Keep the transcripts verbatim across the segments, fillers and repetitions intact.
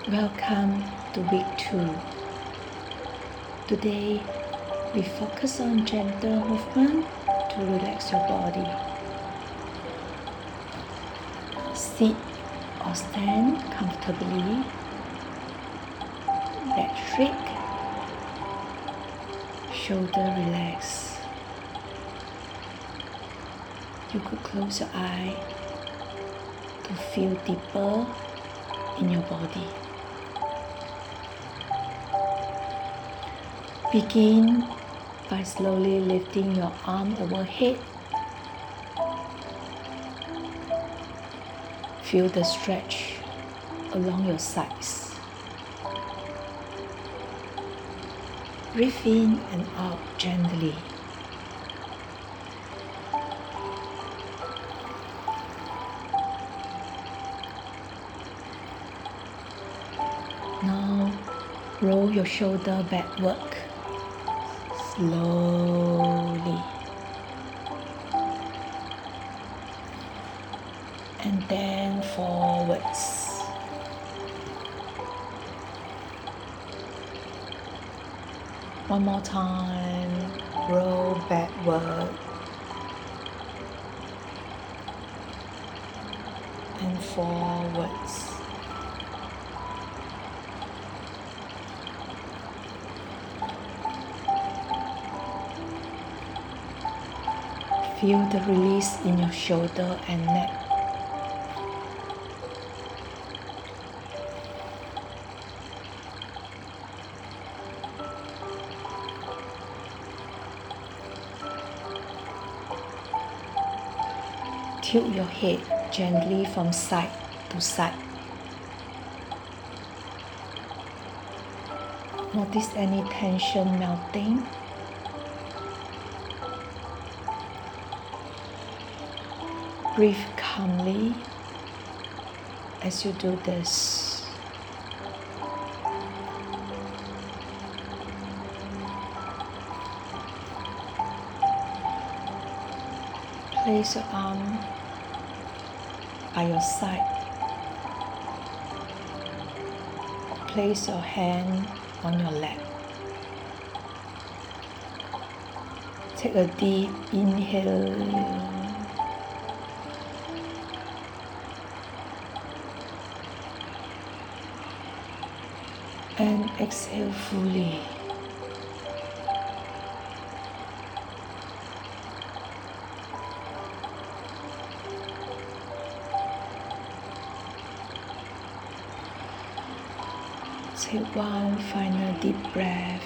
Welcome to week two. Today, we focus on gentle movement to relax your body. Sit or stand comfortably. Back straight. Shoulder relax. You could close your eye to feel deeper in your body. Begin by slowly lifting your arm overhead. Feel the stretch along your sides. Breathe in and out gently. Now roll your shoulder backward slowly and then forwards. One more time, roll backward and forwards. Feel the release in your shoulder and neck. Tilt your head gently from side to side. Notice any tension melting. Breathe calmly as you do this. Place your arm by your side. Place your hand on your lap. Take a deep inhale. And exhale fully. Take one final deep breath.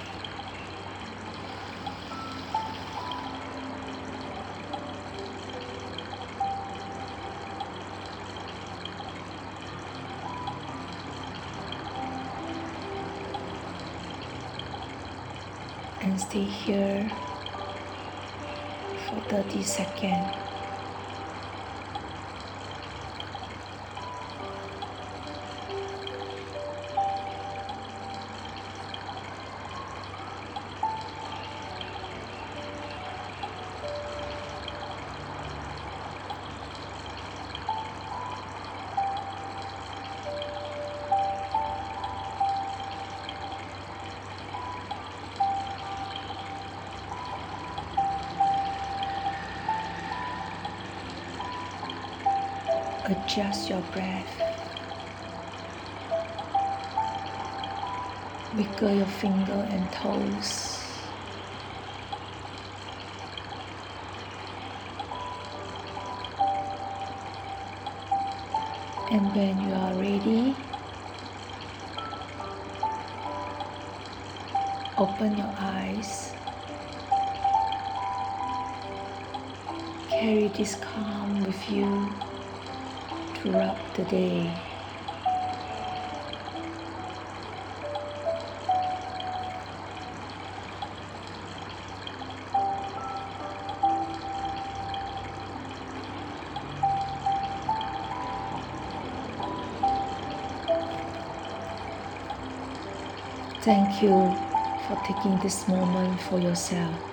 And stay here for thirty seconds. Adjust your breath. Wiggle your finger and toes. And when you are ready, open your eyes. Carry this calm with you throughout the day. Thank you for taking this moment for yourself.